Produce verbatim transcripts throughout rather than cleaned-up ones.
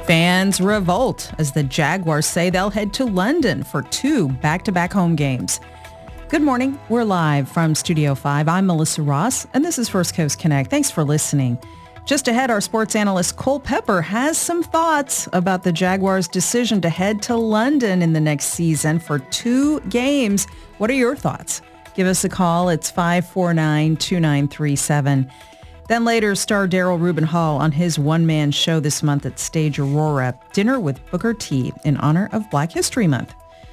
Fans revolt as the Jaguars say they'll head to London for two back-to-back home games. Good morning. We're live from Studio five. I'm Melissa Ross, and this is First Coast Connect. Thanks for listening. Just ahead, our sports analyst Cole Pepper has some thoughts about the Jaguars' decision to head to London in the next season for two games. What are your thoughts? Give us a call. It's five four nine, two nine three seven. Then later, star Daryl Ruben Hall on his one-man show this month at Stage Aurora, Dinner with Booker T in honor of Black History Month.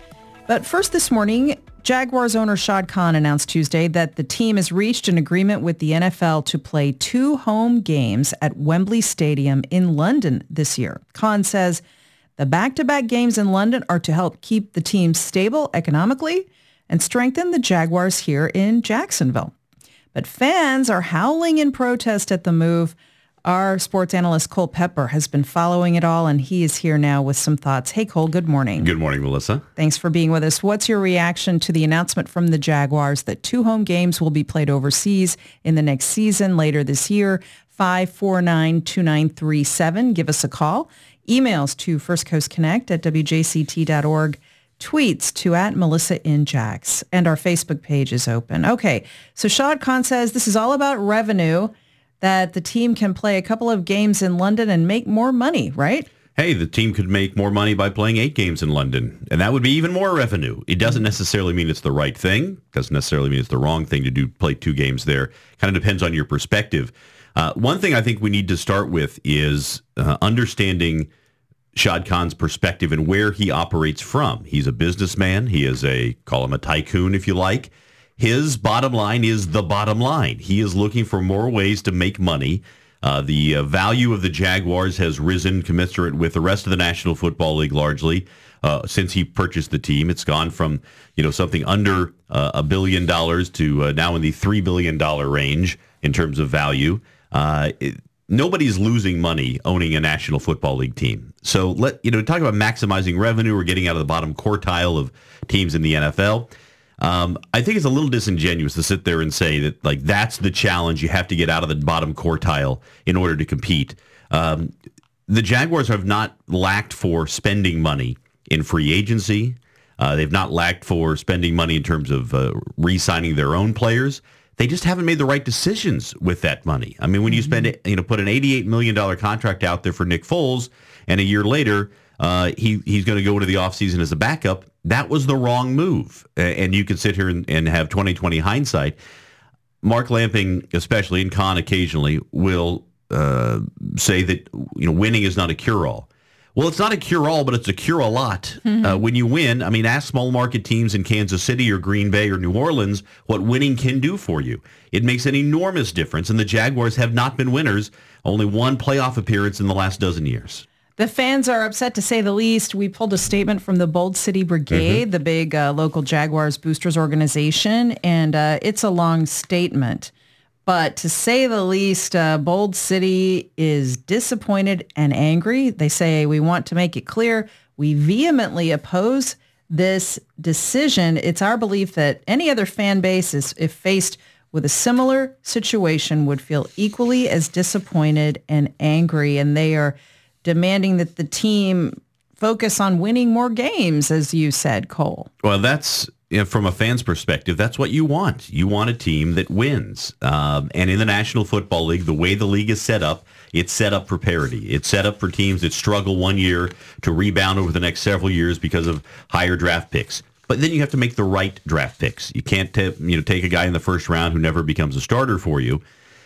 But first this morning, Jaguars owner Shad Khan announced Tuesday that the team has reached an agreement with the N F L to play two home games at Wembley Stadium in London this year. Khan says the back-to-back games in London are to help keep the team stable economically and strengthen the Jaguars here in Jacksonville. But fans are howling in protest at the move. Our sports analyst Cole Pepper has been following it all, and he is here now with some thoughts. Hey, Cole, good morning. Good morning, Melissa. Thanks for being with us. What's your reaction to the announcement from the Jaguars that two home games will be played overseas in the next season later this year? five four nine, two nine three seven. Give us a call. Emails to firstcoastconnect at w j c t dot org. Tweets to at Melissa in Jax, and our Facebook page is open. Okay, so Shad Khan says this is all about revenue, that the team can play a couple of games in London and make more money, right? Hey, the team could make more money by playing eight games in London, and that would be even more revenue. It doesn't necessarily mean it's the right thing. Doesn't necessarily mean it's the wrong thing to do, play two games there. Kind of depends on your perspective. Uh, one thing I think we need to start with is uh, understanding Shad Khan's perspective and where he operates from. He's a businessman. He is a, call him a tycoon if you like. His bottom line is the bottom line. He is looking for more ways to make money. Uh, the uh, value of the Jaguars has risen commensurate with the rest of the National Football League largely uh, since he purchased the team. It's gone from, you know, something under uh, a billion dollars to uh, now in the three billion dollars range in terms of value. Uh, it, Nobody's losing money owning a National Football League team. So let you know, talk about maximizing revenue or getting out of the bottom quartile of teams in the N F L. Um, I think it's a little disingenuous to sit there and say that like that's the challenge. You have to get out of the bottom quartile in order to compete. Um, the Jaguars have not lacked for spending money in free agency. Uh, they've not lacked for spending money in terms of uh, re-signing their own players. They just haven't made the right decisions with that money. I mean, when you spend, you know, put an eighty-eight million dollars contract out there for Nick Foles, and a year later, uh, he he's going to go into the offseason as a backup, that was the wrong move. And you can sit here and, and have twenty twenty hindsight. Mark Lamping, especially, and Khan occasionally, will uh, say that, you know, winning is not a cure-all. Well, it's not a cure-all, but it's a cure-a-lot. Mm-hmm. Uh, when you win, I mean, ask small market teams in Kansas City or Green Bay or New Orleans what winning can do for you. It makes an enormous difference, and the Jaguars have not been winners. Only one playoff appearance in the last dozen years. The fans are upset, to say the least. We pulled a statement from the Bold City Brigade, mm-hmm. the big uh, local Jaguars boosters organization, and uh, it's a long statement. But to say the least, uh, Bold City is disappointed and angry. They say, we want to make it clear we vehemently oppose this decision. It's our belief that any other fan base, is, if faced with a similar situation, would feel equally as disappointed and angry. And they are demanding that the team focus on winning more games, as you said, Cole. Well, that's... You know, from a fan's perspective, that's what you want. You want a team that wins. Um, and in the National Football League, the way the league is set up, it's set up for parity. It's set up for teams that struggle one year to rebound over the next several years because of higher draft picks. But then you have to make the right draft picks. You can't t- you know, take a guy in the first round who never becomes a starter for you.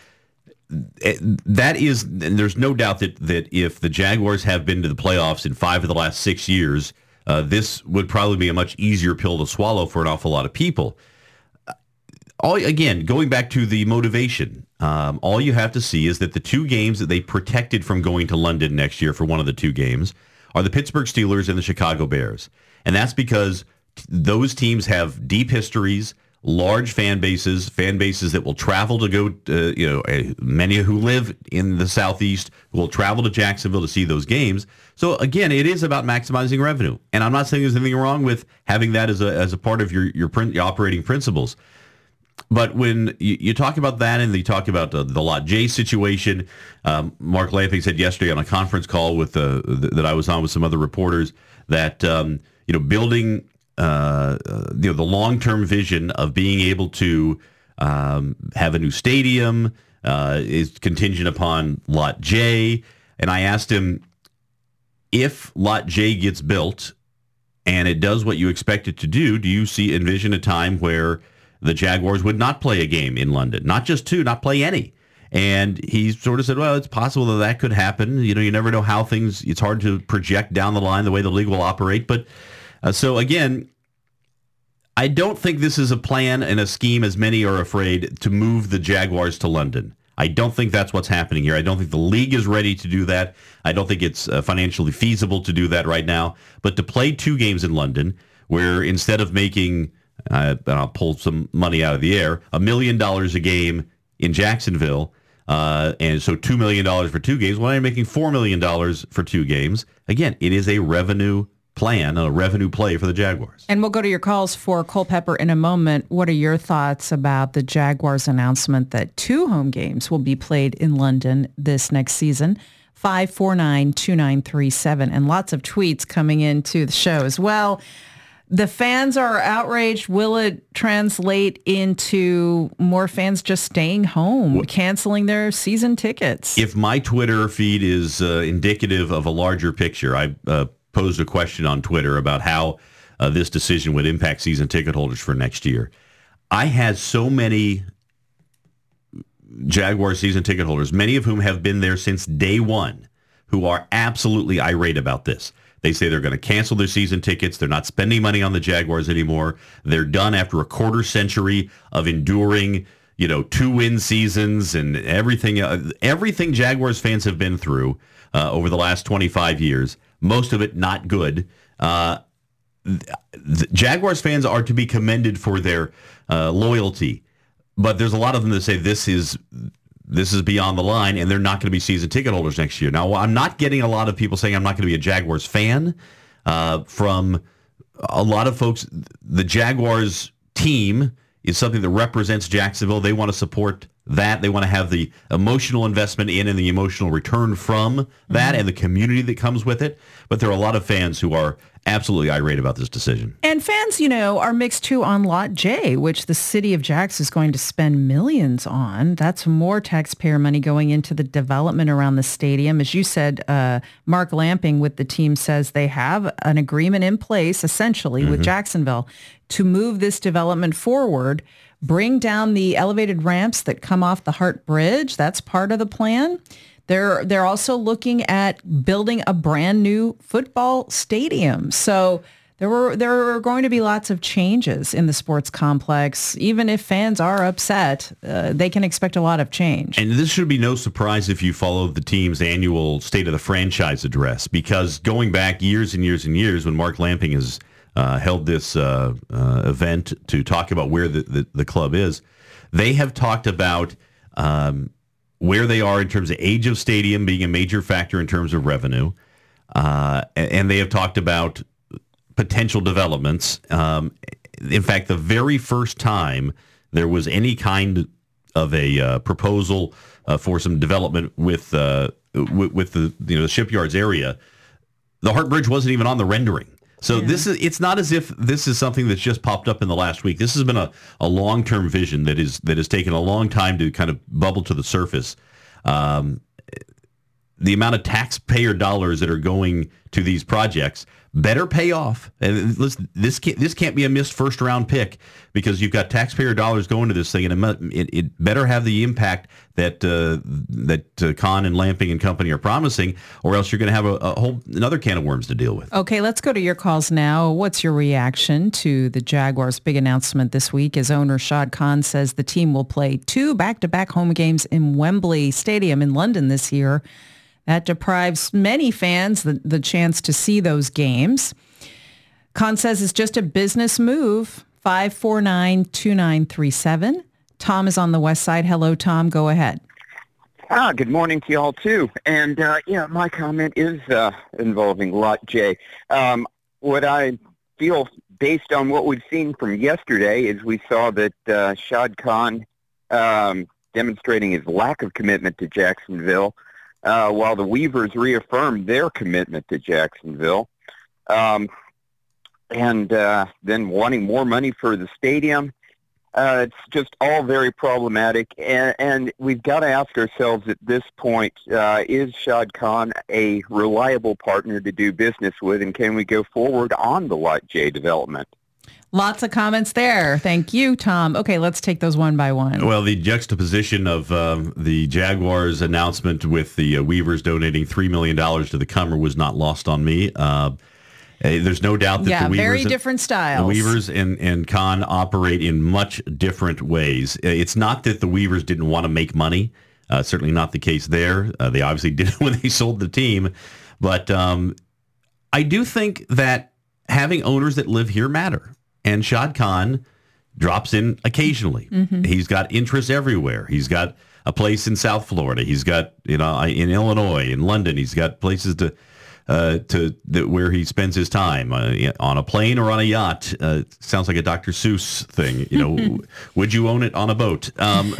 That is, and there's no doubt that, that if the Jaguars have been to the playoffs in five of the last six years, Uh, this would probably be a much easier pill to swallow for an awful lot of people. All, again, going back to the motivation, um, all you have to see is that the two games that they protected from going to London next year for one of the two games are the Pittsburgh Steelers and the Chicago Bears. And that's because t- those teams have deep histories, large fan bases, fan bases that will travel to go, uh, you know, uh, many who live in the Southeast will travel to Jacksonville to see those games. So again, it is about maximizing revenue. And I'm not saying there's anything wrong with having that as a as a part of your, your, print, your operating principles. But when you, you talk about that and you talk about the, the Lot J situation, um, Mark Lamping said yesterday on a conference call with uh, th- that I was on with some other reporters that um, you know building uh, uh, you know the long-term vision of being able to um, have a new stadium uh, is contingent upon Lot J. And I asked him, if Lot J gets built and it does what you expect it to do, do you see envision a time where the Jaguars would not play a game in London? Not just two, not play any. And he sort of said, well, it's possible that that could happen. You know, you never know how things, it's hard to project down the line the way the league will operate. But uh, so again, I don't think this is a plan and a scheme, as many are afraid, to move the Jaguars to London. I don't think that's what's happening here. I don't think the league is ready to do that. I don't think it's uh, financially feasible to do that right now. But to play two games in London, where instead of making, uh, I'll pull some money out of the air, a million dollars a game in Jacksonville, uh, and so two million dollars for two games, well, I'm making four million dollars for two games. Again, it is a revenue plan, a revenue play for the Jaguars. And we'll go to your calls for Culpepper in a moment. What are your thoughts about the Jaguars' announcement that two home games will be played in London this next season? five four nine, two nine three seven. And lots of tweets coming into the show as well. The fans are outraged. Will it translate into more fans just staying home, well, canceling their season tickets? If my Twitter feed is uh, indicative of a larger picture, I uh, posed a question on Twitter about how uh, this decision would impact season ticket holders for next year. I had so many Jaguar season ticket holders, many of whom have been there since day one, who are absolutely irate about this. They say they're going to cancel their season tickets. They're not spending money on the Jaguars anymore. They're done after a quarter century of enduring, you know, two-win seasons and everything. Uh, everything Jaguars fans have been through uh, over the last twenty-five years. Most of it not good. Uh, the Jaguars fans are to be commended for their uh, loyalty, but there's a lot of them that say this is this is beyond the line, and they're not going to be season ticket holders next year. Now, I'm not getting a lot of people saying I'm not going to be a Jaguars fan. Uh, from a lot of folks, the Jaguars team is something that represents Jacksonville. They want to support that. They want to have the emotional investment in and the emotional return from that, mm-hmm. and the community that comes with it. But there are a lot of fans who are absolutely irate about this decision. And fans, you know, are mixed too on Lot J, which the city of Jax is going to spend millions on. That's more taxpayer money going into the development around the stadium. As you said, uh, Mark Lamping with the team says they have an agreement in place, essentially, mm-hmm. with Jacksonville to move this development forward, bring down the elevated ramps that come off the Hart Bridge. That's part of the plan. They're they're also looking at building a brand new football stadium. So there were there are going to be lots of changes in the sports complex. Even if fans are upset, uh, they can expect a lot of change. And this should be no surprise if you follow the team's annual State of the Franchise address, because going back years and years and years, when Mark Lamping has uh, held this uh, uh, event to talk about where the, the, the club is, they have talked about Um, where they are in terms of age of stadium being a major factor in terms of revenue. Uh, and they have talked about potential developments. Um, in fact, the very first time there was any kind of a uh, proposal uh, for some development with uh, with, with the you know the shipyards area, the Hart Bridge wasn't even on the rendering. So yeah. this is it's not as if this is something that's just popped up in the last week. This has been a, a long-term vision that is that has taken a long time to kind of bubble to the surface. Um, the amount of taxpayer dollars that are going to these projects better pay off. And listen, this can't, this can't be a missed first round pick, because you've got taxpayer dollars going to this thing, and it, it better have the impact that uh, that uh, Kahn and Lamping and company are promising, or else you're going to have a, a whole another can of worms to deal with. Okay, let's go to your calls now. What's your reaction to the Jaguars' big announcement this week? As owner Shad Khan says the team will play two back-to-back home games in Wembley Stadium in London this year. That deprives many fans the, the chance to see those games. Khan says it's just a business move. five four nine, two nine three seven. Tom is on the west side. Hello, Tom. Go ahead. Ah, good morning to y'all, too. And, uh, yeah, my comment is uh, involving Lot J. Um, what I feel based on what we've seen from yesterday, is we saw that uh, Shad Khan um, demonstrating his lack of commitment to Jacksonville, uh, while the Weavers reaffirmed their commitment to Jacksonville, um, and uh, then wanting more money for the stadium. Uh, it's just all very problematic, and, and we've got to ask ourselves at this point, uh, is Shad Khan a reliable partner to do business with, and can we go forward on the Lot J development? Lots of comments there. Thank you, Tom. Okay, let's take those one by one. Well, the juxtaposition of um, the Jaguars announcement with the uh, Weavers donating three million dollars to the Cummer was not lost on me. Uh, there's no doubt that yeah, the Weavers, very different styles. The Weavers and, and Khan operate in much different ways. It's not that the Weavers didn't want to make money. Uh, certainly not the case there. Uh, they obviously did it when they sold the team. But um, I do think that having owners that live here matter. And Shad Khan drops in occasionally. Mm-hmm. He's got interests everywhere. He's got a place in South Florida. He's got, you know, in Illinois, in London. He's got places to uh, to the, where he spends his time uh, on a plane or on a yacht. Uh, sounds like a Doctor Seuss thing. You know, would you own it on a boat? Um,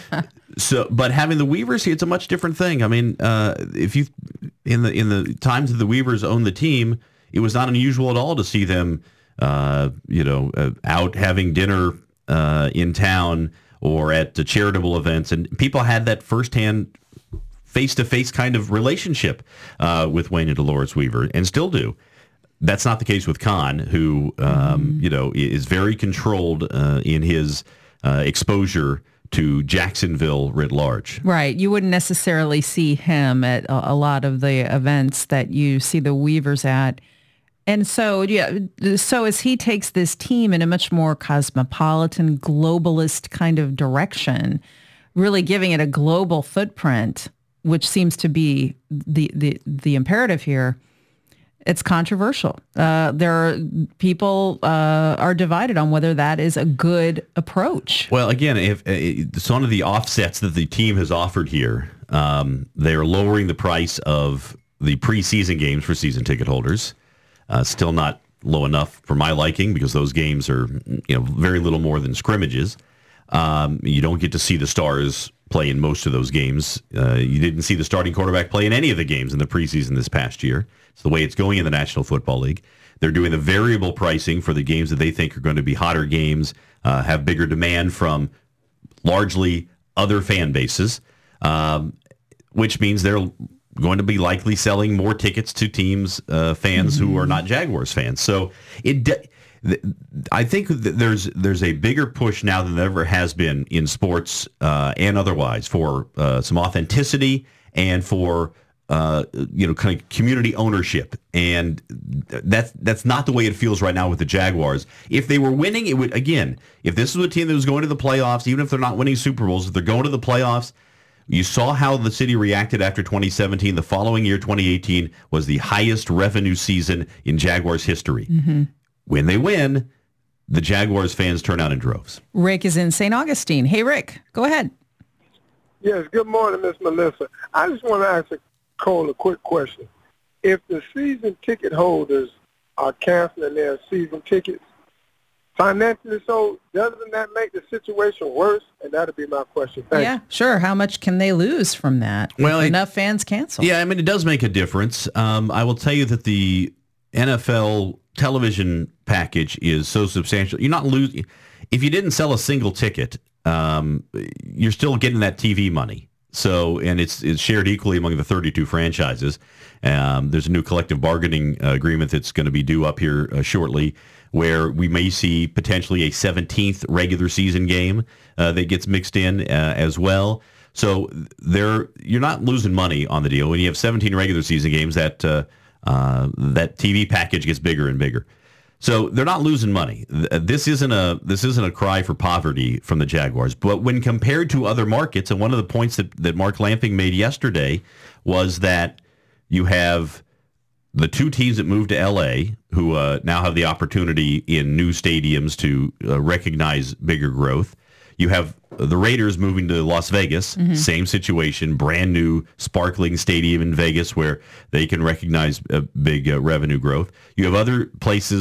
so, but having the Weavers here, it's a much different thing. I mean, uh, if you in the in the times that the Weavers owned the team, it was not unusual at all to see them. Uh, you know, uh, out having dinner uh, in town or at the charitable events, and people had that firsthand, face-to-face kind of relationship uh, with Wayne and Dolores Weaver, and still do. That's not the case with Khan, who um, mm-hmm. you know is very controlled uh, in his uh, exposure to Jacksonville writ large. Right. You wouldn't necessarily see him at a, a lot of the events that you see the Weavers at. And so, yeah, so as he takes this team in a much more cosmopolitan, globalist kind of direction, really giving it a global footprint, which seems to be the the, the imperative here, it's controversial. Uh, there are people uh, are divided on whether that is a good approach. Well, again, if uh, some of the offsets that the team has offered here, um, they are lowering the price of the preseason games for season ticket holders. Uh, still not low enough for my liking because those games are, you know, very little more than scrimmages. Um, you don't get to see the stars play in most of those games. Uh, you didn't see the starting quarterback play in any of the games in the preseason this past year. It's the way it's going in the National Football League. They're doing the variable pricing for the games that they think are going to be hotter games, uh, have bigger demand from largely other fan bases, um, which means they're going to be likely selling more tickets to teams, uh, fans mm-hmm. who are not Jaguars fans. So it, I think that there's there's a bigger push now than there ever has been in sports uh, and otherwise for uh, some authenticity and for uh, you know kind of community ownership. And that's that's not the way it feels right now with the Jaguars. If they were winning, it would again. If this was a team that was going to the playoffs, even if they're not winning Super Bowls, if they're going to the playoffs. You saw how the city reacted after twenty seventeen. The following year, twenty eighteen, was the highest revenue season in Jaguars history. Mm-hmm. When they win, the Jaguars fans turn out in droves. Rick is in Saint Augustine. Hey, Rick, go ahead. Yes, good morning, Miss Melissa. I just want to ask Cole a quick question. If the season ticket holders are canceling their season tickets, financially, so doesn't that make the situation worse? And that'll be my question. Thank yeah, you. Sure. How much can they lose from that? Well, if it, enough fans cancel. Yeah, I mean, it does make a difference. Um, I will tell you that the N F L television package is so substantial. You're not losing. If you didn't sell a single ticket, um, you're still getting that T V money. So, and it's it's shared equally among the thirty-two franchises. Um, there's a new collective bargaining uh, agreement that's going to be due up here uh, shortly, where we may see potentially a seventeenth regular season game uh, that gets mixed in uh, as well. So there, you're not losing money on the deal. When you have seventeen regular season games, that uh, uh, that T V package gets bigger and bigger. So they're not losing money. This isn't a this isn't a cry for poverty from the Jaguars. But when compared to other markets, and one of the points that, that Mark Lamping made yesterday was that you have the two teams that moved to L A who uh, now have the opportunity in new stadiums to uh, recognize bigger growth. You have the Raiders moving to Las Vegas, mm-hmm. same situation, brand new sparkling stadium in Vegas where they can recognize uh, big uh, revenue growth. You have other places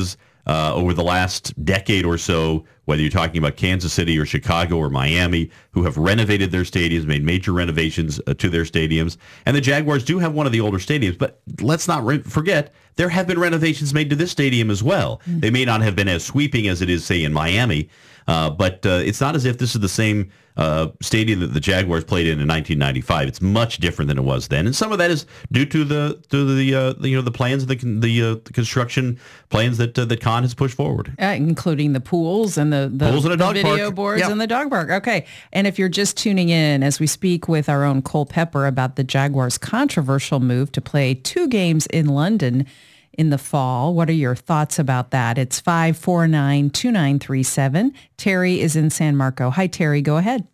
uh, over the last decade or so, whether you're talking about Kansas City or Chicago or Miami, who have renovated their stadiums, made major renovations uh, to their stadiums. And the Jaguars do have one of the older stadiums, but let's not re- forget, there have been renovations made to this stadium as well. Mm-hmm. They may not have been as sweeping as it is, say, in Miami, uh, but uh, it's not as if this is the same uh, stadium that the Jaguars played in in nineteen ninety-five. It's much different than it was then, and some of that is due to the to the, uh, the you know the plans, the the, uh, the construction plans that uh, that Kahn has pushed forward, uh, including the pools and the the, pools and a dog the video park. boards Yep. and the dog park. Okay, and if you're just tuning in as we speak with our own Cole Pepper about the Jaguars' controversial move to play two games in London in the fall. What are your thoughts about that? It's five four nine, two nine three seven. Terry is in San Marco. Hi, Terry. Go ahead.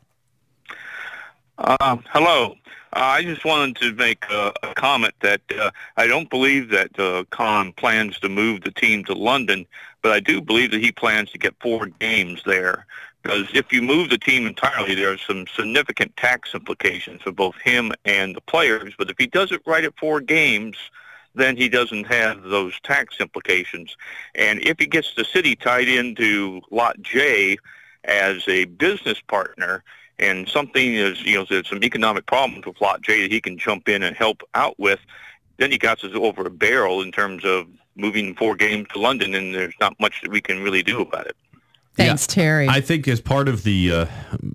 Uh, hello. Uh, I just wanted to make a, a comment that uh, I don't believe that uh, Kahn plans to move the team to London, but I do believe that he plans to get four games there. Because if you move the team entirely, there are some significant tax implications for both him and the players. But if he does it right at four games, then he doesn't have those tax implications. And if he gets the city tied into Lot J as a business partner, and something is, you know, there's some economic problems with Lot J that he can jump in and help out with, then he got us over a barrel in terms of moving four games to London, and there's not much that we can really do about it. Thanks, yeah, Terry. I think as part of the uh,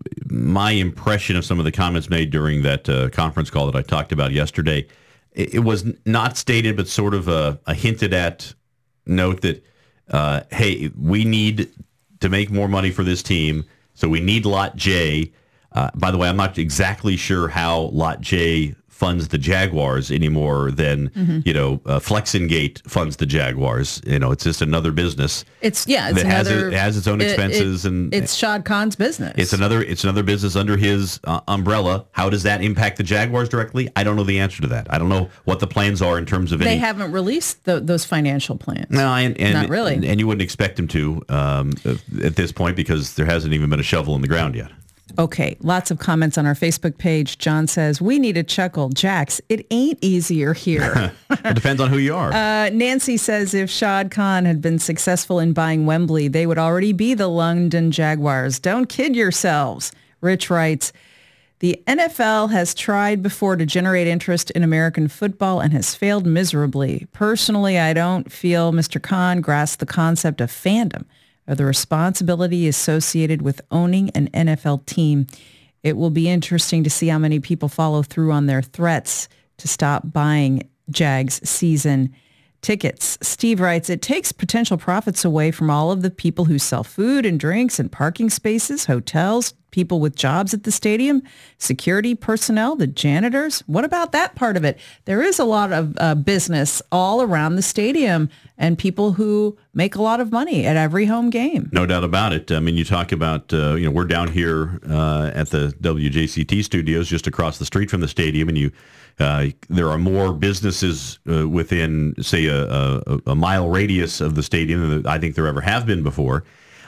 my impression of some of the comments made during that uh, conference call that I talked about yesterday, it, it was not stated, but sort of a, a hinted at note that, uh, hey, we need to make more money for this team, so we need Lot J. Uh, by the way, I'm not exactly sure how Lot J funds the Jaguars any more than, mm-hmm. you know, uh, Flexingate funds the Jaguars. You know, it's just another business. It's, yeah, it's that another, has, it, has its own expenses. It, it, and it's Shad Khan's business. It's another, it's another business under his uh, umbrella. How does that impact the Jaguars directly? I don't know the answer to that. I don't know what the plans are in terms of they any... They haven't released the, those financial plans. No, and, and, not really. And, and you wouldn't expect them to um, at this point because there hasn't even been a shovel in the ground yet. Okay, lots of comments on our Facebook page. John says, we need a chuckle. Jax, it ain't easier here. It depends on who you are. Uh, Nancy says if Shad Khan had been successful in buying Wembley, they would already be the London Jaguars. Don't kid yourselves. Rich writes, the N F L has tried before to generate interest in American football and has failed miserably. Personally, I don't feel Mister Khan grasped the concept of fandom or the responsibility associated with owning an N F L team. It will be interesting to see how many people follow through on their threats to stop buying Jags season tickets. Steve writes, it takes potential profits away from all of the people who sell food and drinks and parking spaces, hotels, people with jobs at the stadium, security personnel, the janitors. What about that part of it? There is a lot of uh, business all around the stadium and people who make a lot of money at every home game. No doubt about it. I mean, you talk about, uh, you know, we're down here uh, at the W J C T studios just across the street from the stadium, and you uh, there are more businesses uh, within, say, a, a, a mile radius of the stadium than I think there ever have been before.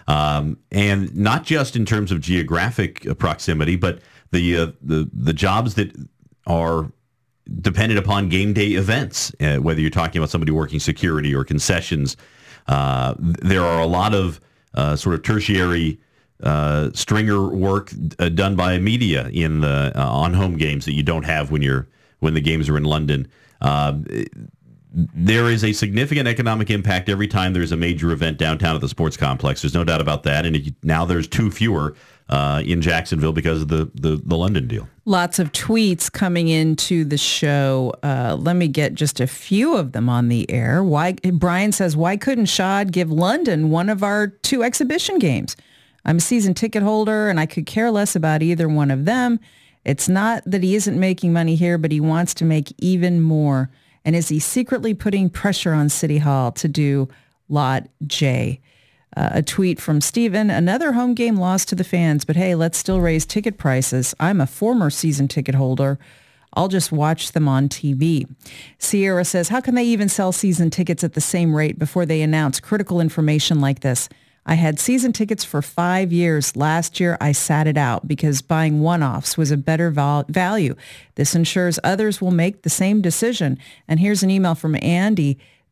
Um, and not just in terms of geographic proximity, but the uh, the the jobs that are dependent upon game day events, uh, whether you're talking about somebody working security or concessions. Uh, there are a lot of uh, sort of tertiary uh, stringer work uh, done by media in the uh, on home games that you don't have when you're when the games are in London. Uh, There is a significant economic impact every time there's a major event downtown at the sports complex. There's no doubt about that. And it, now there's two fewer uh, in Jacksonville because of the, the, the London deal. Lots of tweets coming into the show. Uh, let me get just a few of them on the air. Why? Brian says, why couldn't Shad give London one of our two exhibition games? I'm a season ticket holder, and I could care less about either one of them. It's not that he isn't making money here, but he wants to make even more. And is he secretly putting pressure on City Hall to do Lot J? Uh, a tweet from Steven, another home game loss to the fans, but hey, let's still raise ticket prices. I'm a former season ticket holder. I'll just watch them on T V. Sierra says, how can they even sell season tickets at the same rate before they announce critical information like this? I had season tickets for five years. Last year, I sat it out because buying one-offs was a better val- value. This ensures others will make the same decision. And here's an email from Andy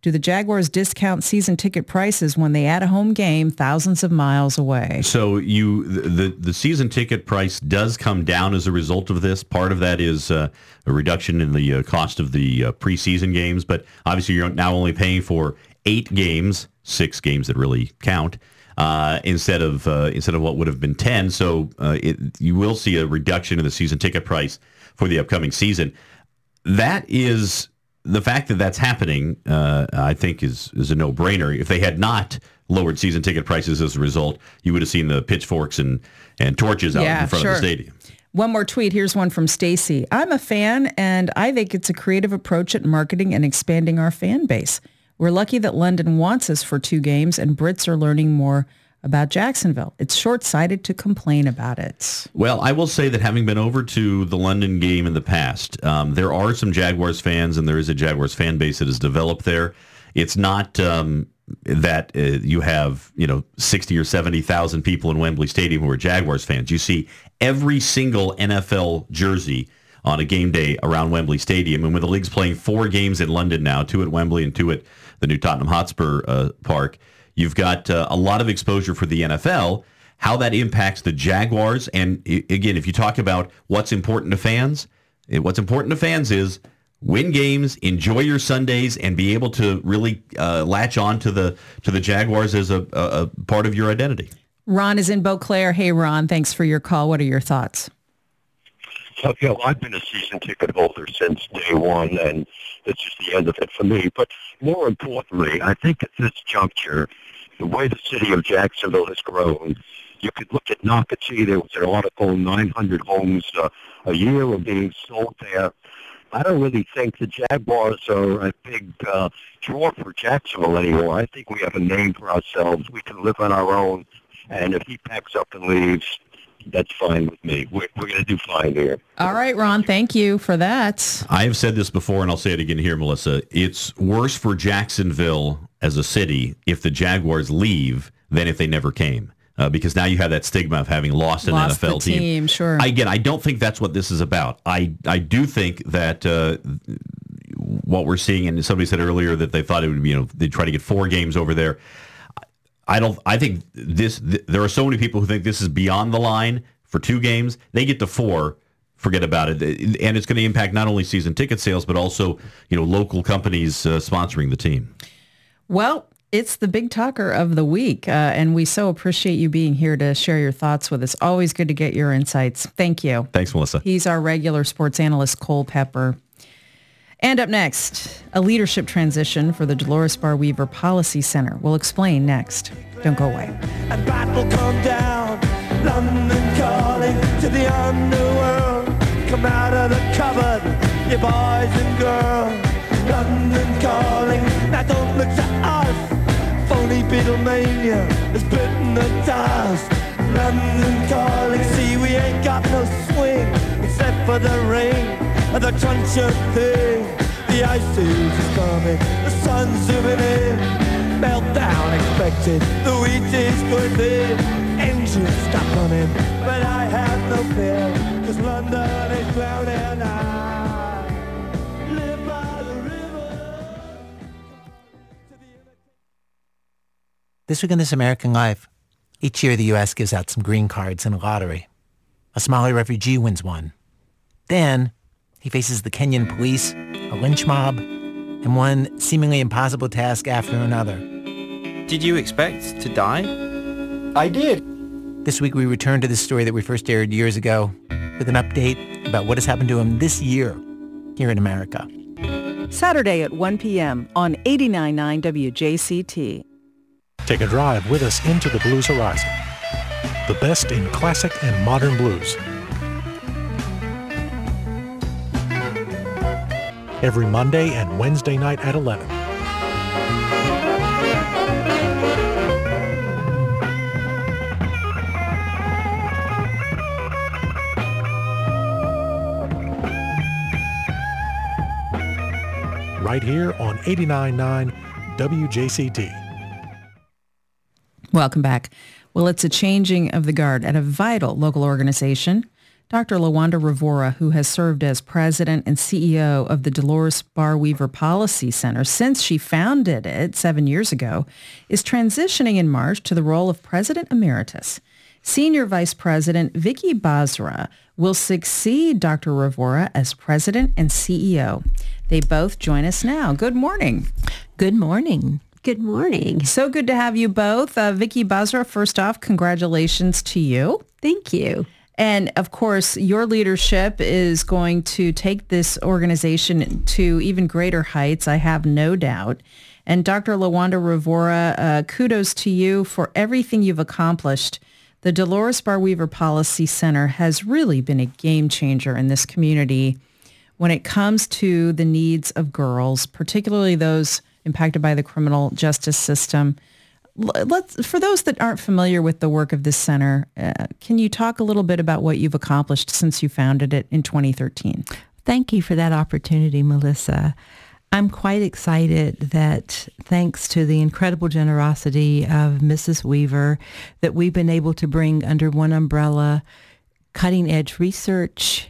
Do the Jaguars discount season ticket prices when they add a home game thousands of miles away? So you the the season ticket price does come down as a result of this. Part of that is uh, a reduction in the uh, cost of the uh, preseason games, but obviously you're now only paying for eight games, six games that really count, uh, instead of uh, instead of what would have been ten. So uh, it, you will see a reduction in the season ticket price for the upcoming season. That is. The fact that that's happening, uh, I think, is is a no-brainer. If they had not lowered season ticket prices as a result, you would have seen the pitchforks and, and torches out yeah, in front sure. of the stadium. One more tweet. Here's one from Stacy. I'm a fan, and I think it's a creative approach at marketing and expanding our fan base. We're lucky that London wants us for two games, and Brits are learning more about Jacksonville. It's short-sighted to complain about it. Well, I will say that having been over to the London game in the past, um, there are some Jaguars fans, and there is a Jaguars fan base that has developed there. It's not um, that uh, you have, you know, sixty or seventy thousand people in Wembley Stadium who are Jaguars fans. You see every single N F L jersey on a game day around Wembley Stadium, and when the league's playing four games in London now, two at Wembley and two at the new Tottenham Hotspur uh, Park, you've got uh, a lot of exposure for the N F L. How that impacts the Jaguars, and I- again, if you talk about what's important to fans, it, what's important to fans is win games, enjoy your Sundays, and be able to really uh, latch on to the to the Jaguars as a, a, a part of your identity. Ron is in Beauclair. Hey, Ron, thanks for your call. What are your thoughts? So, you know, I've been a season ticket holder since day one, and it's just the end of it for me. But more importantly, I think at this juncture, the way the city of Jacksonville has grown, you could look at Nocatee. There was an article, nine hundred homes uh, a year are being sold there. I don't really think the Jaguars are a big uh, draw for Jacksonville anymore. I think we have a name for ourselves. We can live on our own, and if he packs up and leaves, that's fine with me. We're, we're going to do fine here. All right, Ron, thank you for that. I have said this before, and I'll say it again here, Melissa. It's worse for Jacksonville as a city if the Jaguars leave than if they never came. Uh, because now you have that stigma of having lost an Lost N F L the team, team. Sure. Again, I don't think that's what this is about. I, I do think that uh, what we're seeing, and somebody said earlier that they thought it would be, you know, they'd try to get four games over there. I don't. I think this. Th- there are so many people who think this is beyond the line for two games. They get to four, forget about it, and it's going to impact not only season ticket sales but also, you know, local companies uh, sponsoring the team. Well, it's the big talker of the week, uh, and we so appreciate you being here to share your thoughts with us. Always good to get your insights. Thank you. Thanks, Melissa. He's our regular sports analyst, Cole Pepper. And up next, a leadership transition for the Dolores Barr Weaver Policy Center. We'll explain next. Don't go away. And battle come down, London calling to the underworld. Come out of the cupboard, you boys and girls. London calling, now don't look to us. Phony Beatlemania has bitten the dust. London calling, see we ain't got no swing except for the rain and the crunch of thing. The ice age is coming, the sun's zooming in. Meltdown expected, the wheat is going in. Engines stop running, but I have no fear, cause London is drowning. I live by the river. This week in This American Life, each year the U S gives out some green cards in a lottery. A Somali refugee wins one. Then he faces the Kenyan police, a lynch mob, and one seemingly impossible task after another. Did you expect to die? I did. This week we return to the story that we first aired years ago with an update about what has happened to him this year here in America. Saturday at one p.m. on eighty-nine point nine W J C T. Take a drive with us into the blues horizon. The best in classic and modern blues. Every Monday and Wednesday night at eleven. Right here on eighty-nine point nine W J C T. Welcome back. Well, it's a changing of the guard at a vital local organization. Doctor LaWanda Rivera, who has served as president and C E O of the Dolores Barr Weaver Policy Center since she founded it seven years ago, is transitioning in March to the role of president emeritus. Senior Vice President Vicky Basra will succeed Doctor Rivera as president and C E O. They both join us now. Good morning. Good morning. Good morning. So good to have you both. Uh, Vicky Basra, first off, congratulations to you. Thank you. And of course, your leadership is going to take this organization to even greater heights, I have no doubt. And Doctor LaWanda Rivera, uh, kudos to you for everything you've accomplished. The Dolores Barr Weaver Policy Center has really been a game changer in this community when it comes to the needs of girls, particularly those impacted by the criminal justice system. Let's, for those that aren't familiar with the work of this center, uh, can you talk a little bit about what you've accomplished since you founded it in twenty thirteen? Thank you for that opportunity, Melissa. I'm quite excited that thanks to the incredible generosity of Missus Weaver, that we've been able to bring under one umbrella cutting-edge research,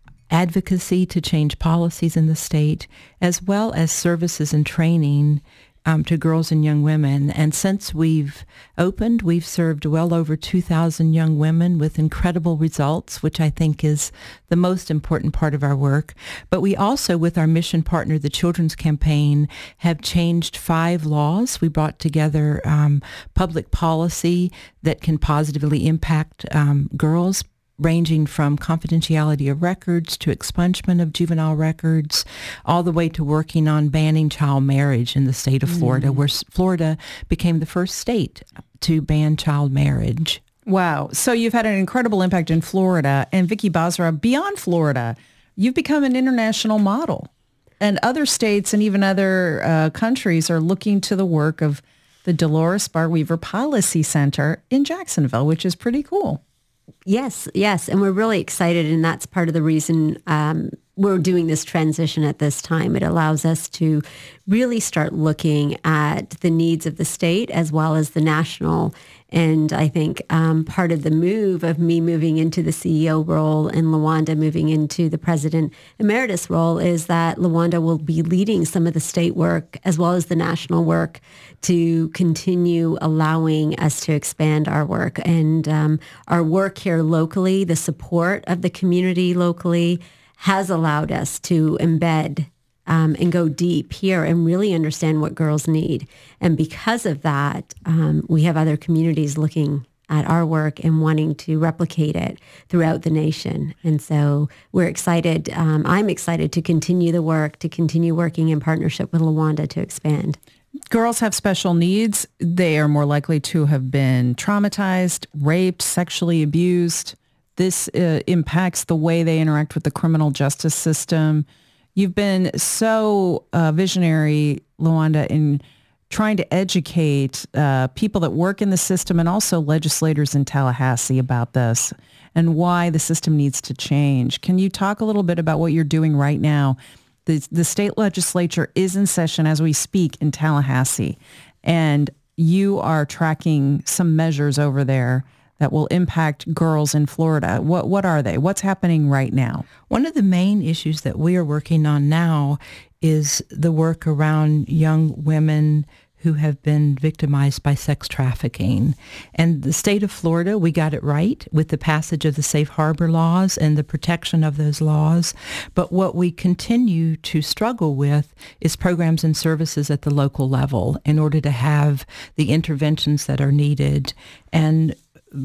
advocacy to change policies in the state, as well as services and training Um, to girls and young women. And since we've opened, we've served well over two thousand young women with incredible results, which I think is the most important part of our work. But we also, with our mission partner, the Children's Campaign, have changed five laws. We brought together um, public policy that can positively impact um, girls, ranging from confidentiality of records to expungement of juvenile records, all the way to working on banning child marriage in the state of Florida, mm. where Florida became the first state to ban child marriage. Wow. So you've had an incredible impact in Florida. And Vicky Basra, beyond Florida, you've become an international model. And other states and even other uh, countries are looking to the work of the Dolores Barr Weaver Policy Center in Jacksonville, which is pretty cool. Yes, yes. And we're really excited. And that's part of the reason um, we're doing this transition at this time. It allows us to really start looking at the needs of the state as well as the national. And I think um, part of the move of me moving into the C E O role and LaWanda moving into the president emeritus role is that LaWanda will be leading some of the state work as well as the national work to continue allowing us to expand our work. And um, our work here locally, the support of the community locally, has allowed us to embed Um, and go deep here and really understand what girls need. And because of that, um, we have other communities looking at our work and wanting to replicate it throughout the nation. And so we're excited. Um, I'm excited to continue the work, to continue working in partnership with LaWanda to expand. Girls have special needs. They are more likely to have been traumatized, raped, sexually abused. This uh, impacts the way they interact with the criminal justice system. You've been so uh, visionary, LaWanda, in trying to educate uh, people that work in the system and also legislators in Tallahassee about this and why the system needs to change. Can you talk a little bit about what you're doing right now? The, the state legislature is in session as we speak in Tallahassee, and you are tracking some measures over there that will impact girls in Florida. What what are they? What's happening right now? One of the main issues that we are working on now is the work around young women who have been victimized by sex trafficking. And the state of Florida, we got it right with the passage of the safe harbor laws and the protection of those laws. But what we continue to struggle with is programs and services at the local level in order to have the interventions that are needed. And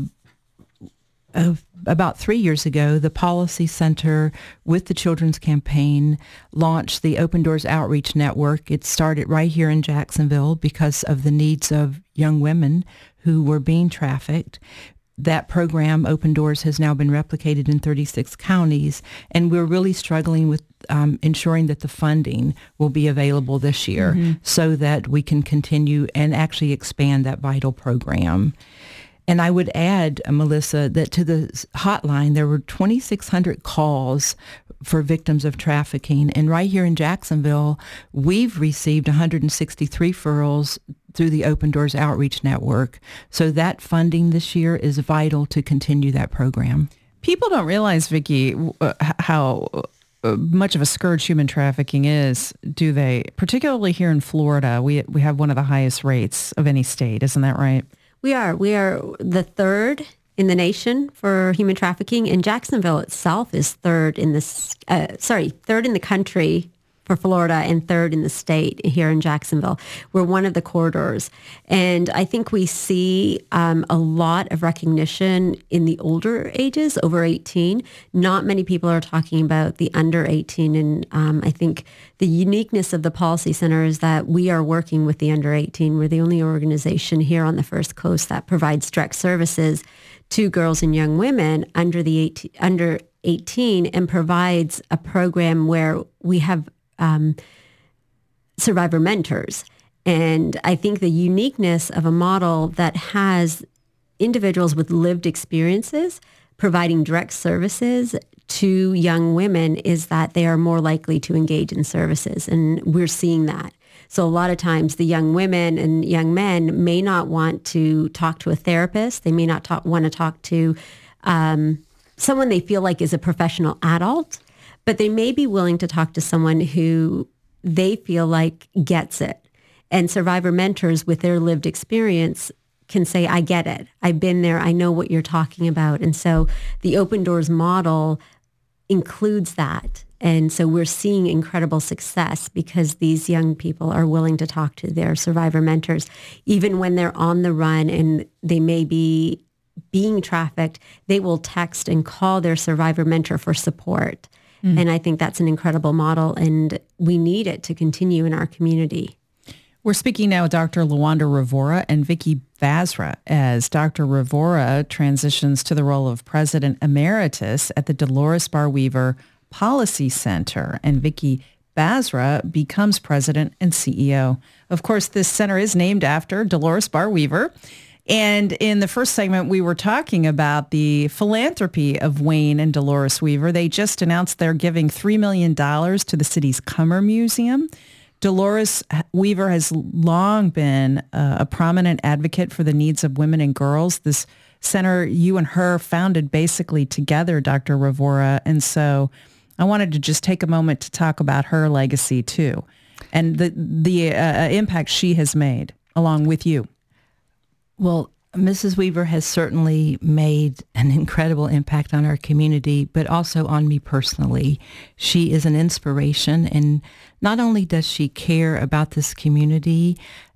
Uh, about three years ago, the Policy Center with the Children's Campaign launched the Open Doors Outreach Network. It started right here in Jacksonville because of the needs of young women who were being trafficked. That program, Open Doors, has now been replicated in thirty-six counties, and we're really struggling with um, ensuring that the funding will be available this year mm-hmm. so that we can continue and actually expand that vital program. And I would add, uh, Melissa, that to the hotline, there were twenty-six hundred calls for victims of trafficking. And right here in Jacksonville, we've received one hundred sixty-three referrals through the Open Doors Outreach Network. So that funding this year is vital to continue that program. People don't realize, Vicki, uh, how uh, much of a scourge human trafficking is, do they? Particularly here in Florida, we we have one of the highest rates of any state. Isn't that right? We are. We are the third in the nation for human trafficking, and Jacksonville itself is third in this. Uh, sorry, third in the country for Florida and third in the state here in Jacksonville. We're one of the corridors. And I think we see um, a lot of recognition in the older ages, over eighteen. Not many people are talking about the under eighteen. And um, I think the uniqueness of the Policy Center is that we are working with the under eighteen. We're the only organization here on the First Coast that provides direct services to girls and young women under the eighteen, under eighteen, and provides a program where we have Um, survivor mentors. And I think the uniqueness of a model that has individuals with lived experiences providing direct services to young women is that they are more likely to engage in services. And we're seeing that. So a lot of times the young women and young men may not want to talk to a therapist. They may not talk, want to talk to um, someone they feel like is a professional adult, but they may be willing to talk to someone who they feel like gets it. And survivor mentors with their lived experience can say, I get it. I've been there. I know what you're talking about. And so the Open Doors model includes that. And so we're seeing incredible success because these young people are willing to talk to their survivor mentors, even when they're on the run and they may be being trafficked, they will text and call their survivor mentor for support. Mm. And I think that's an incredible model, and we need it to continue in our community. We're speaking now with Doctor Lawanda Rivora and Vicki Basra as Doctor Rivora transitions to the role of President Emeritus at the Dolores Barr Weaver Policy Center, and Vicki Basra becomes President and C E O. Of course, this center is named after Dolores Barr Weaver. And in the first segment, we were talking about the philanthropy of Wayne and Dolores Weaver. They just announced they're giving three million dollars to the city's Cummer Museum. Dolores Weaver has long been a prominent advocate for the needs of women and girls. This center, you and her founded basically together, Doctor Rivora. And so I wanted to just take a moment to talk about her legacy too, and the, the uh, impact she has made along with you. Well, Missus Weaver has certainly made an incredible impact on our community, but also on me personally. She is an inspiration, and not only does she care about this community,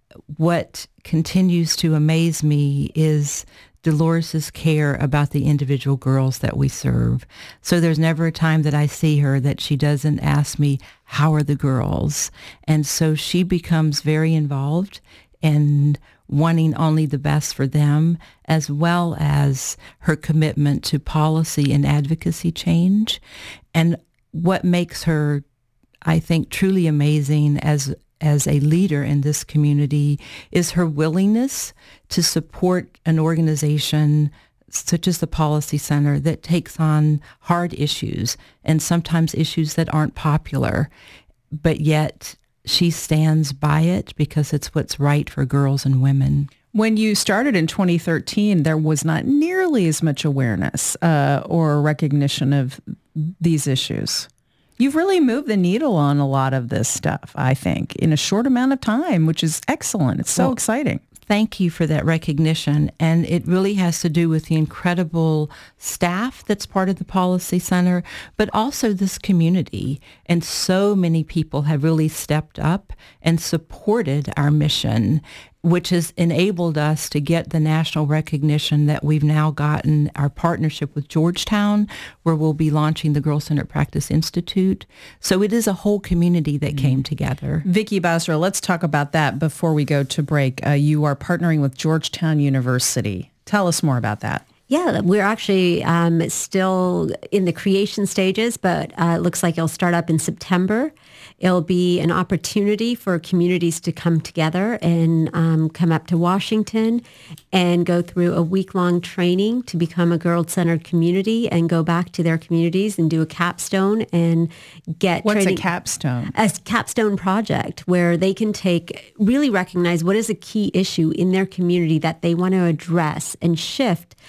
what continues to amaze me is Dolores's care about the individual girls that we serve. So there's never a time that I see her that she doesn't ask me, how are the girls? And so she becomes very involved and wanting only the best for them, as well as her commitment to policy and advocacy change. And what makes her, I think, truly amazing as as a leader in this community is her willingness to support an organization such as the Policy Center that takes on hard issues and sometimes issues that aren't popular, but yet she stands by it because it's what's right for girls and women. When you started in twenty thirteen, there was not nearly as much awareness uh, or recognition of these issues. You've really moved the needle on a lot of this stuff, I think, in a short amount of time, which is excellent. It's so well, exciting. Thank you for that recognition. And it really has to do with the incredible staff that's part of the Policy Center, but also this community. And so many people have really stepped up and supported our mission, which has enabled us to get the national recognition that we've now gotten, our partnership with Georgetown, where we'll be launching the Girl-Centered Practice Institute. So it is a whole community that came together. Vicki Basra, let's talk about that before we go to break. Uh, you are partnering with Georgetown University. Tell us more about that. Yeah, we're actually um, still in the creation stages, but uh, it looks like it'll start up in September. It'll be an opportunity for communities to come together and um, come up to Washington and go through a week-long training to become a girl-centered community and go back to their communities and do a capstone and get What's training. a capstone? A capstone project where they can take, really recognize what is a key issue in their community that they want to address and shift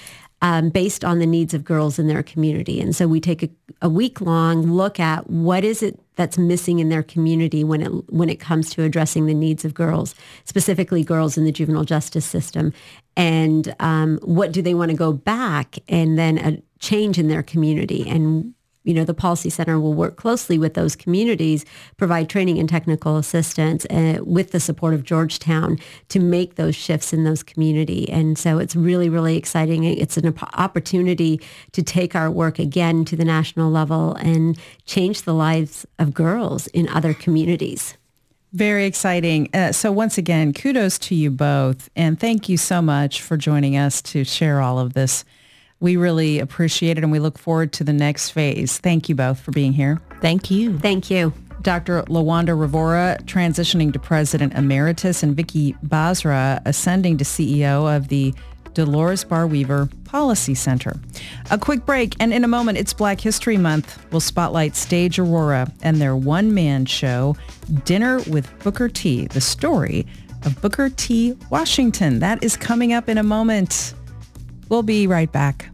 um, based on the needs of girls in their community. And so we take a, a week-long look at what is it that's missing in their community when it when it comes to addressing the needs of girls, specifically girls in the juvenile justice system, and um, what do they want to go back and then uh, change in their community. And you know, the Policy Center will work closely with those communities, provide training and technical assistance uh, with the support of Georgetown to make those shifts in those community. And so it's really, really exciting. It's an opportunity to take our work again to the national level and change the lives of girls in other communities. Very exciting. Uh, so once again, kudos to you both. And thank you so much for joining us to share all of this. We really appreciate it, and we look forward to the next phase. Thank you both for being here. Thank you. Thank you. Doctor Lawanda Rivora, transitioning to President Emeritus, and Vicki Basra, ascending to C E O of the Dolores Barr Weaver Policy Center. A quick break, and in a moment, it's Black History Month. We'll spotlight Stage Aurora and their one-man show, Dinner with Booker T, the story of Booker T. Washington. That is coming up in a moment. We'll be right back.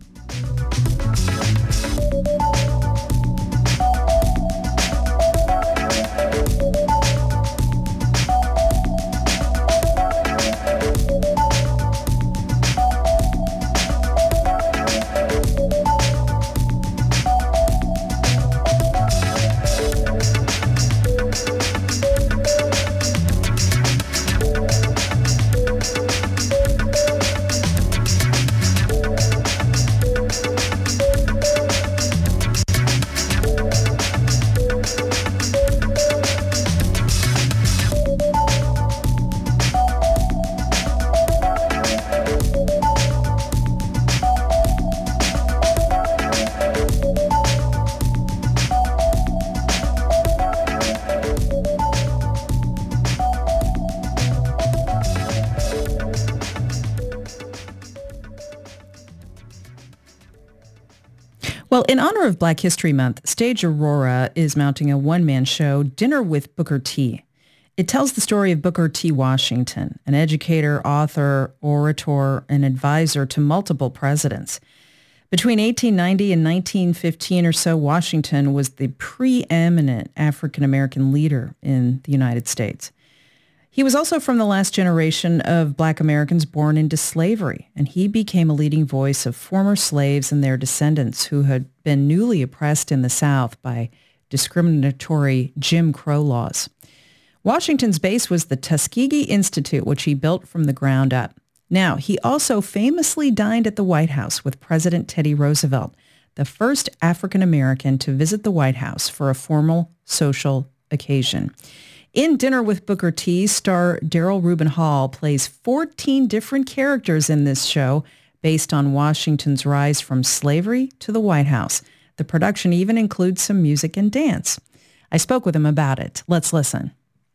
Well, in honor of Black History Month, Stage Aurora is mounting a one-man show, Dinner with Booker T. It tells the story of Booker T. Washington, an educator, author, orator, and advisor to multiple presidents. Between eighteen ninety and nineteen fifteen or so, Washington was the preeminent African-American leader in the United States. He was also from the last generation of Black Americans born into slavery, and he became a leading voice of former slaves and their descendants who had been newly oppressed in the South by discriminatory Jim Crow laws. Washington's base was the Tuskegee Institute, which he built from the ground up. Now, he also famously dined at the White House with President Teddy Roosevelt, the first African-American to visit the White House for a formal social occasion. In Dinner with Booker T, star Daryl Rubin Hall plays fourteen different characters in this show based on Washington's rise from slavery to the White House. The production even includes some music and dance. I spoke with him about it. Let's listen.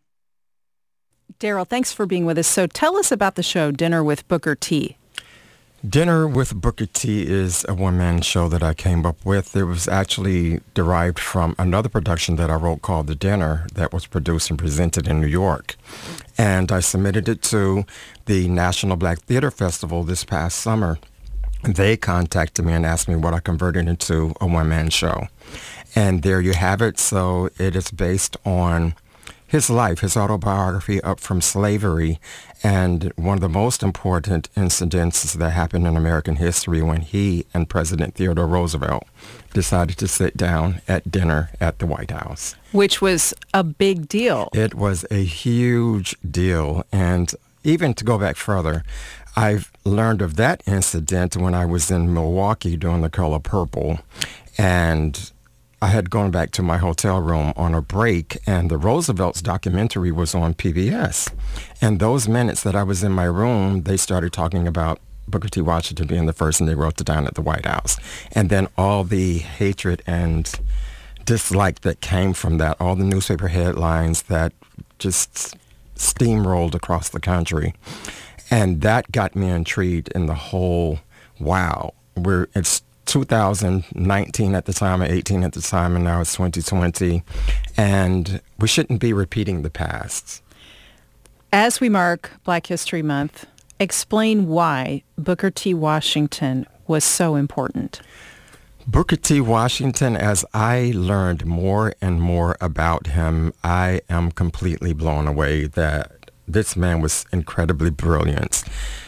Daryl, thanks for being with us. So tell us about the show, Dinner with Booker T. Dinner with Booker T is a one-man show that I came up with. It was actually derived from another production that I wrote called The Dinner that was produced and presented in New York. And I submitted it to the National Black Theater Festival this past summer. They contacted me and asked me what I converted into a one-man show. And there you have it. So it is based on his life, his autobiography up from slavery, and one of the most important incidents that happened in American history when he and President Theodore Roosevelt decided to sit down at dinner at the White House. Which was a big deal. It was a huge deal. And even to go back further, I've learned of that incident when I was in Milwaukee doing The Color Purple, and I had gone back to my hotel room on a break, and the Roosevelt's documentary was on P B S. And those minutes that I was in my room, they started talking about Booker T. Washington being the first Negro to dine at the White House. And then all the hatred and dislike that came from that, all the newspaper headlines that just steamrolled across the country. And that got me intrigued in the whole, wow, we're, it's two thousand nineteen at the time, or eighteen at the time, and now it's twenty twenty, and we shouldn't be repeating the past. As we mark Black History Month, explain why Booker T. Washington was so important? Booker T. Washington, as I learned more and more about him, I am completely blown away that this man was incredibly brilliant.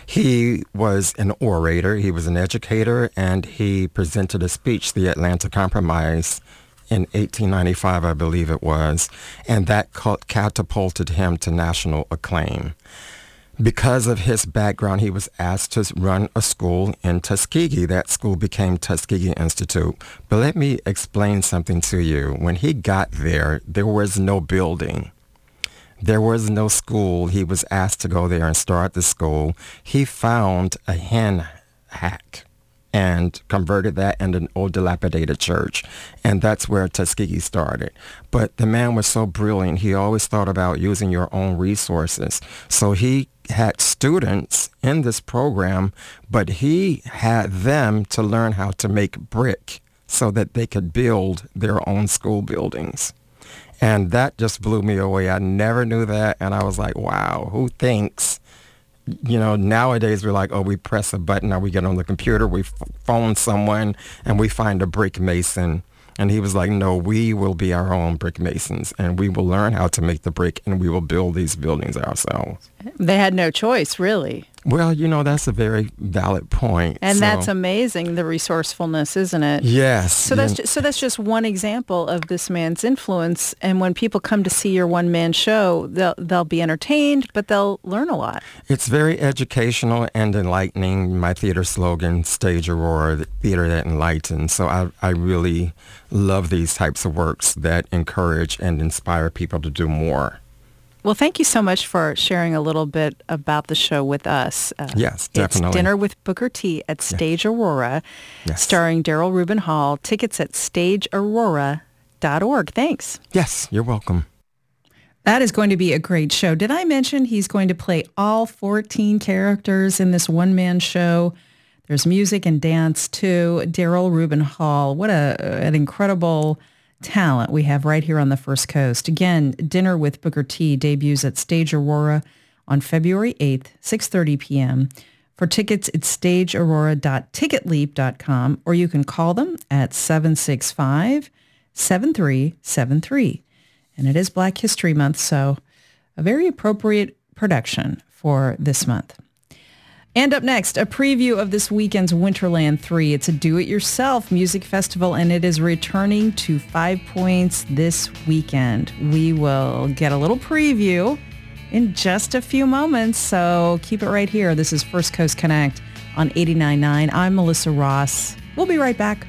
He was an orator, he was an educator, and he presented a speech, the Atlanta Compromise, in eighteen ninety-five, I believe it was, and that catapulted him to national acclaim. Because of his background, he was asked to run a school in Tuskegee. That school became Tuskegee Institute. But let me explain something to you. When he got there, there was no building. There was no school. He was asked to go there and start the school. He found a hen hack and converted that into an old dilapidated church. And that's where Tuskegee started. But the man was so brilliant, he always thought about using your own resources. So he had students in this program, but he had them to learn how to make brick so that they could build their own school buildings. And that just blew me away. I never knew that. And I was like, wow, who thinks? You know, nowadays we're like, oh, we press a button or we get on the computer, we f- phone someone and we find a brick mason. And he was like, no, we will be our own brick masons and we will learn how to make the brick and we will build these buildings ourselves. They had no choice, really. Well, you know, that's a very valid point. And so, that's amazing, the resourcefulness, isn't it? Yes. So that's just, so that's just one example of this man's influence. And when people come to see your one-man show, they'll they'll be entertained, but they'll learn a lot. It's very educational and enlightening. My theater slogan, Stage Aurora, the theater that enlightens. So I, I really love these types of works that encourage and inspire people to do more. Well, thank you so much for sharing a little bit about the show with us. Uh, yes, definitely. It's Dinner with Booker T at Stage yes. Aurora, yes. starring Darrell Rubin Hall. Tickets at stage aurora dot org. Thanks. Yes, you're welcome. That is going to be a great show. Did I mention he's going to play all fourteen characters in this one-man show? There's music and dance, too. Darrell Rubin Hall. What a an incredible talent we have right here on the First Coast. Again, Dinner with Booker T debuts at Stage Aurora on February eighth, six thirty p.m. For tickets, it's stage aurora dot ticket leap dot com, or you can call them at seven six five, seven three seven three. And it is Black History Month, so a very appropriate production for this month. And up next, a preview of this weekend's Winterland three. It's a do-it-yourself music festival, and it is returning to Five Points this weekend. We will get a little preview in just a few moments, so keep it right here. This is First Coast Connect on eighty-nine point nine. I'm Melissa Ross. We'll be right back.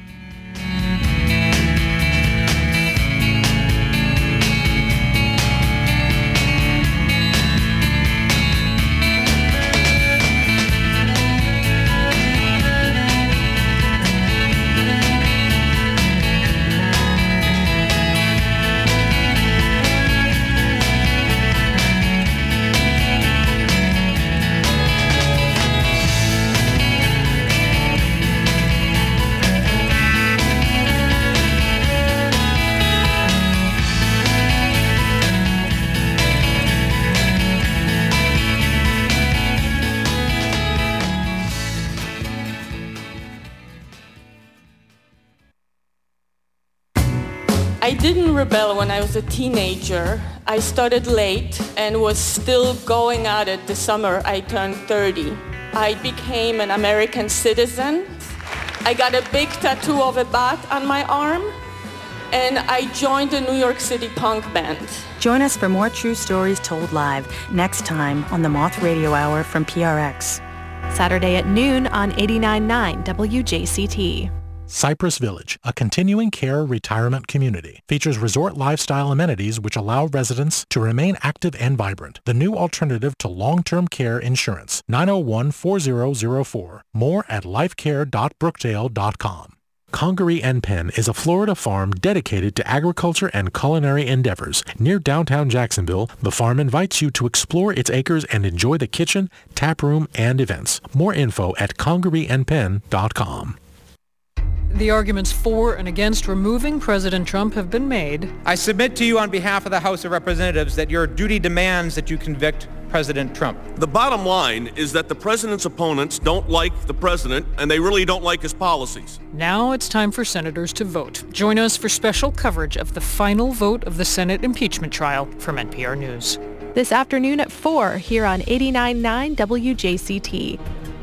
I didn't rebel when I was a teenager. I started late and was still going at it the summer I turned thirty. I became an American citizen. I got a big tattoo of a bat on my arm, and I joined a New York City punk band. Join us for more true stories told live next time on the Moth Radio Hour from P R X. Saturday at noon on eighty-nine point nine W J C T. Cypress Village, a continuing care retirement community, features resort lifestyle amenities which allow residents to remain active and vibrant. The new alternative to long-term care insurance. nine oh one, four oh oh four. More at lifecare dot brookdale dot com. Congaree and Penn is a Florida farm dedicated to agriculture and culinary endeavors. Near downtown Jacksonville, the farm invites you to explore its acres and enjoy the kitchen, tap room, and events. More info at congaree and penn dot com. The arguments for and against removing President Trump have been made. I submit to you on behalf of the House of Representatives that your duty demands that you convict President Trump. The bottom line is that the president's opponents don't like the president, and they really don't like his policies. Now it's time for senators to vote. Join us for special coverage of the final vote of the Senate impeachment trial from N P R News. This afternoon at four here on eighty-nine point nine W J C T.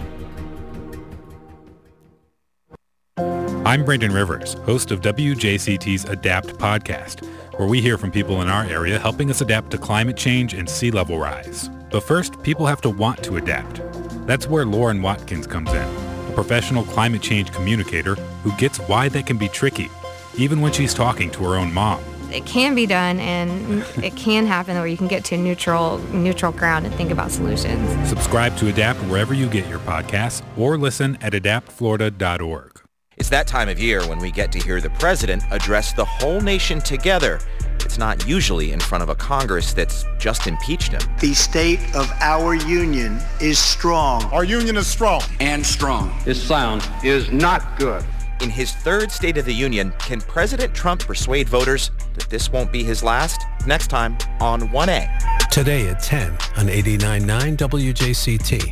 I'm Brandon Rivers, host of W J C T's Adapt podcast, where we hear from people in our area helping us adapt to climate change and sea level rise. But first, people have to want to adapt. That's where Lauren Watkins comes in, a professional climate change communicator who gets why that can be tricky, even when she's talking to her own mom. It can be done, and it can happen where you can get to a neutral, neutral ground and think about solutions. Subscribe to Adapt wherever you get your podcasts or listen at adapt florida dot org. It's that time of year when we get to hear the president address the whole nation together. It's not usually in front of a Congress that's just impeached him. The state of our union is strong. Our union is strong. And strong. This sound is not good. In his third State of the Union, can President Trump persuade voters that this won't be his last? Next time on one A. Today at ten on eighty-nine point nine W J C T.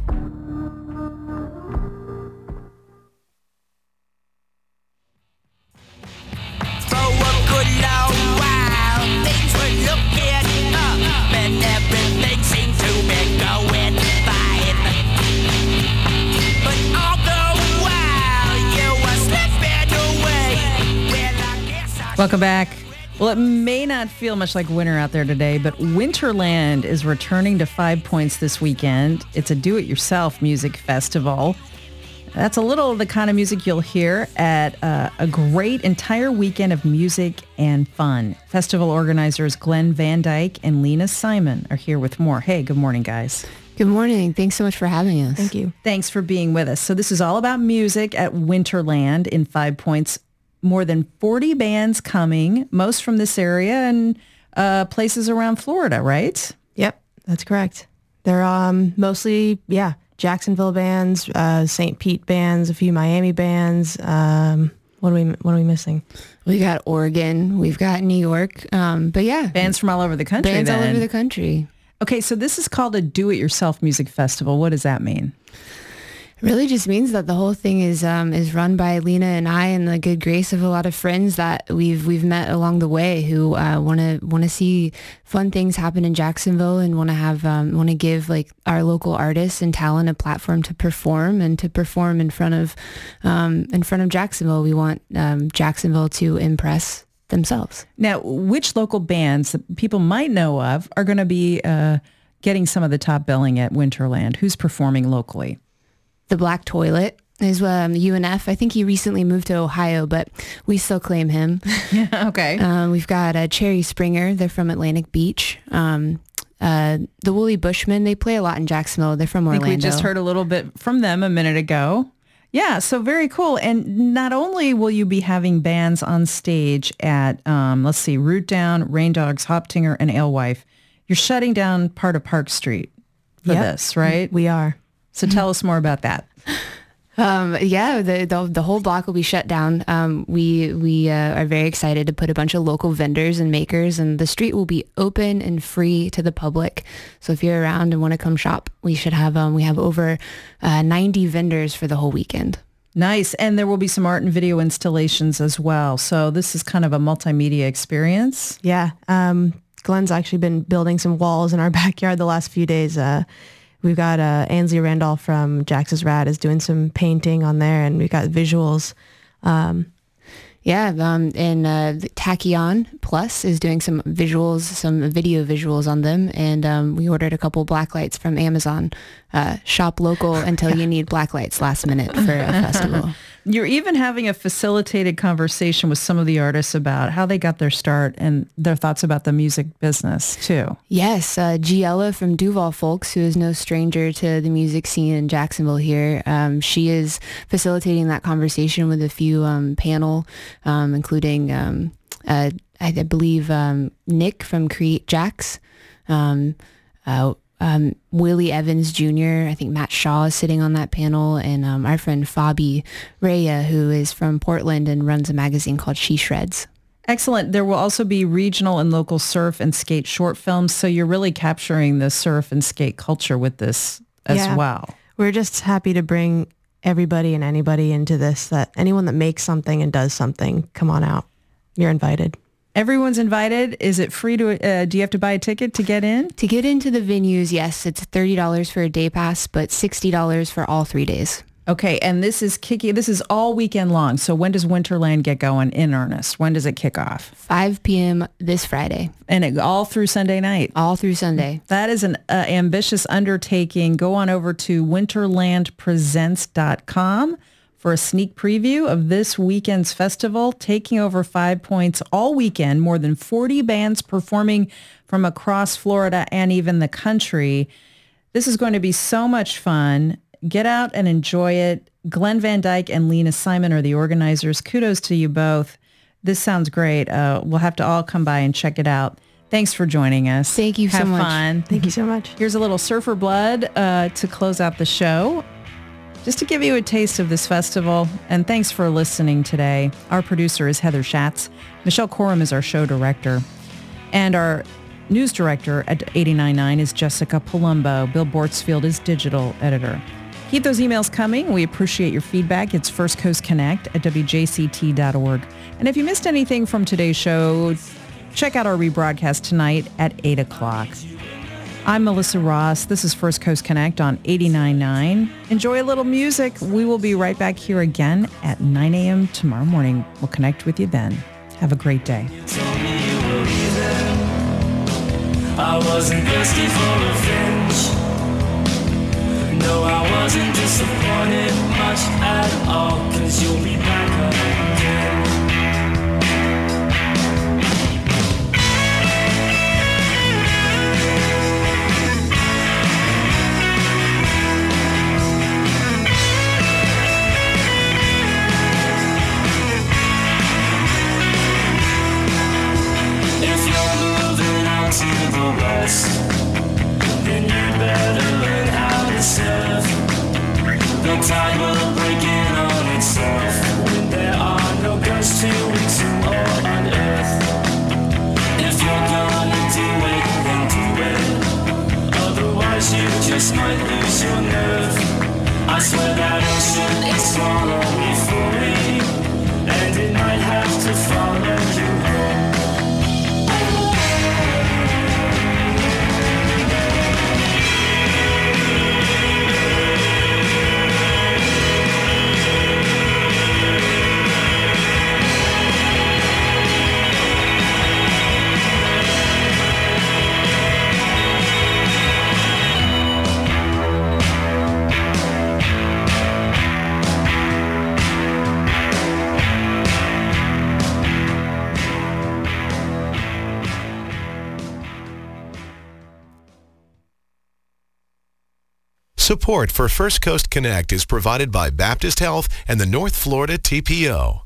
Welcome back. Well, it may not feel much like winter out there today, but Winterland is returning to Five Points this weekend. It's a do-it-yourself music festival. That's a little of the kind of music you'll hear at uh, a great entire weekend of music and fun. Festival organizers Glenn Van Dyke and Lena Simon are here with more. Hey, good morning, guys. Good morning. Thanks so much for having us. Thank you. Thanks for being with us. So this is all about music at Winterland in Five Points. More than forty bands coming, most from this area and uh, places around Florida, right? Yep, that's correct. They're um, mostly, yeah, Jacksonville bands, uh, Saint Pete bands, a few Miami bands. Um, what are we What are we missing? We got Oregon, we've got New York, um, but yeah, bands from all over the country. Bands then. all over the country. Okay, so this is called a do-it-yourself music festival. What does that mean? Really just means that the whole thing is um, is run by Lena and I and the good grace of a lot of friends that we've we've met along the way who want to want to see fun things happen in Jacksonville and want to have um, want to give like our local artists and talent a platform to perform and to perform in front of um, in front of Jacksonville. We want um, Jacksonville to impress themselves. Now, which local bands that people might know of are going to be uh, getting some of the top billing at Winterland? Who's performing locally? The Black Toilet is um, U N F. I think he recently moved to Ohio, but we still claim him. Yeah, okay. Um, we've got uh, Cherry Springer. They're from Atlantic Beach. Um, uh, the Woolly Bushmen, they play a lot in Jacksonville. They're from Orlando. I think we just heard a little bit from them a minute ago. Yeah, so very cool. And not only will you be having bands on stage at, um, let's see, Root Down, Rain Dogs, Hoptinger, and Alewife, you're shutting down part of Park Street for Yep. this, right? We are. So tell us more about that. Um, yeah, the, the the whole block will be shut down. Um, we we uh, are very excited to put a bunch of local vendors and makers, and the street will be open and free to the public. So if you're around and want to come shop, we should have um, we have over uh, ninety vendors for the whole weekend. Nice. And there will be some art and video installations as well. So this is kind of a multimedia experience. Yeah. Um, Glenn's actually been building some walls in our backyard the last few days. Uh, We've got uh, Ansley Randolph from Jax's Rad is doing some painting on there, and we've got visuals. Um, yeah, um, and uh, Tachyon Plus is doing some visuals, some video visuals on them, and um, we ordered a couple black lights from Amazon. Uh, shop local until you need black lights last minute for a festival. You're even having a facilitated conversation with some of the artists about how they got their start and their thoughts about the music business, too. Yes, uh, Giella from Duval Folks, who is no stranger to the music scene in Jacksonville here, um, she is facilitating that conversation with a few um, panel, um, including, um, uh, I, I believe, um, Nick from Create Jax, um, uh, Um, Willie Evans Junior I think Matt Shaw is sitting on that panel, and um, our friend Fabi Raya, who is from Portland and runs a magazine called She Shreds. Excellent. There will also be regional and local surf and skate short films. So you're really capturing the surf and skate culture with this as Yeah. well. We're just happy to bring everybody and anybody into this, that anyone that makes something and does something, come on out. You're invited. Everyone's invited. Is it free to, uh, do you have to buy a ticket to get in? To get into the venues, yes, it's thirty dollars for a day pass, but sixty dollars for all three days. Okay, and this is kicking, this is all weekend long. So when does Winterland get going in earnest? When does it kick off? five p.m. this Friday. And it, all through Sunday night? All through Sunday. That is an uh, ambitious undertaking. Go on over to winterland presents dot com for a sneak preview of this weekend's festival, taking over Five Points all weekend, more than forty bands performing from across Florida and even the country. This is going to be so much fun. Get out and enjoy it. Glenn Van Dyke and Lena Simon are the organizers. Kudos to you both. This sounds great. Uh, we'll have to all come by and check it out. Thanks for joining us. Thank you Have so much. fun. Thank you so much. Here's a little Surfer Blood uh, to close out the show, just to give you a taste of this festival. And thanks for listening today. Our producer is Heather Schatz. Michelle Corum is our show director. And our news director at eighty-nine point nine is Jessica Palumbo. Bill Bortsfield is digital editor. Keep those emails coming. We appreciate your feedback. It's First Coast Connect at W J C T dot org. And if you missed anything from today's show, check out our rebroadcast tonight at eight o'clock. I'm Melissa Ross. This is First Coast Connect on eighty-nine point nine. Enjoy a little music. We will be right back here again at nine a.m. tomorrow morning. We'll connect with you then. Have a great day. I wasn't thirsty for revenge. No, I wasn't disappointed much at all, 'cause you'll be back again. If you're moving out to the west, then you better learn how to surf. The tide will break in on itself when there are no ghosts to exhume or unearth. If you're gonna do it, then do it. Otherwise you just might lose your nerve. I swear that ocean is small only for me, and it might have to follow you home. Support for First Coast Connect is provided by Baptist Health and the North Florida T P O.